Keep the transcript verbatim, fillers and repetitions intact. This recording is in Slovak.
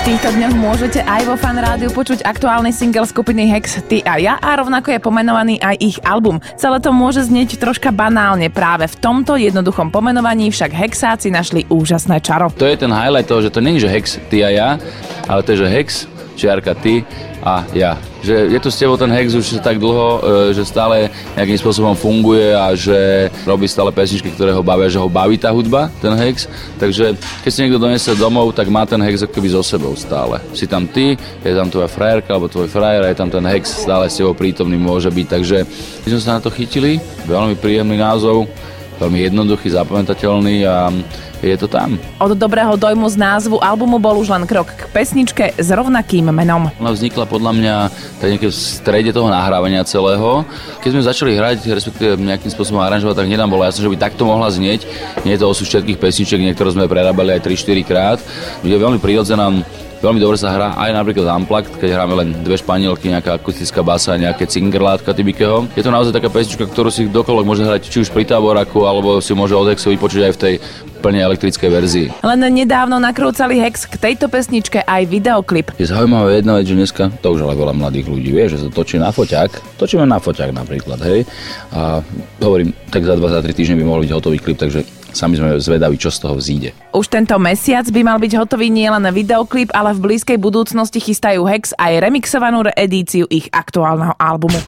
týchto dňoch môžete aj vo Fan Rádiu počuť aktuálny single skupiny Hex Ty a ja a rovnako je pomenovaný aj ich album. Celé to môže znieť troška banálne, práve v tomto jednoduchom pomenovaní však Hexáci našli úžasné čaro. To je ten highlight toho, že to nie je, že Hex Ty a ja, ale to je, že Hex, čiarka Ty a ja. Že je tu s tebou ten Hex už tak dlho, že stále nejakým spôsobom funguje a že robí stále pesničky, ktoré ho bavia, že ho baví tá hudba, ten Hex. Takže keď si niekto donese domov, tak má ten Hex akoby so sebou stále. Si tam ty, je tam tvoja frajerka alebo tvoj frajer a je tam ten Hex stále s tebou prítomný môže byť. Takže my sme sa na to chytili, veľmi príjemný názov, veľmi jednoduchý, zapamätateľný a je to tam. Od dobrého dojmu z názvu albumu bol už len krok k pesničke s rovnakým menom. Ona vznikla podľa mňa tak niekde v strede toho nahrávania celého. Keď sme začali hrať, respektíve nejakým spôsobom aranžovať, tak nedám bolo jasné, že by takto mohla znieť. Nie je to osud všetkých pesničiek, niektoré sme prerábali aj tri štyri krát. Je veľmi prirodzená. Veľmi dobre sa hrá aj napríklad Unplugged, keď hráme len dve španielky, nejaká akustická basa, nejaké cingerlátka typikého. Je to naozaj taká pesnička, ktorú si kdokoľvek môže hrať či už pri táboraku, alebo si môže od Hexu vypočuť aj v tej plne elektrickej verzii. Len nedávno nakrúcali Hex k tejto pesničke aj videoklip. Je zaujímavé jedna vec, že dneska to už ale veľa mladých ľudí vie, že sa točí na foťák. Točíme na foťák napríklad, hej. A hovorím, tak za dva, za tri týždne by mohol byť hotový klip, takže sami sme zvedaví, čo z toho vzíde. Už tento mesiac by mal byť hotový nielen videoklip, ale v blízkej budúcnosti chystajú Hex aj remixovanú edíciu ich aktuálneho albumu.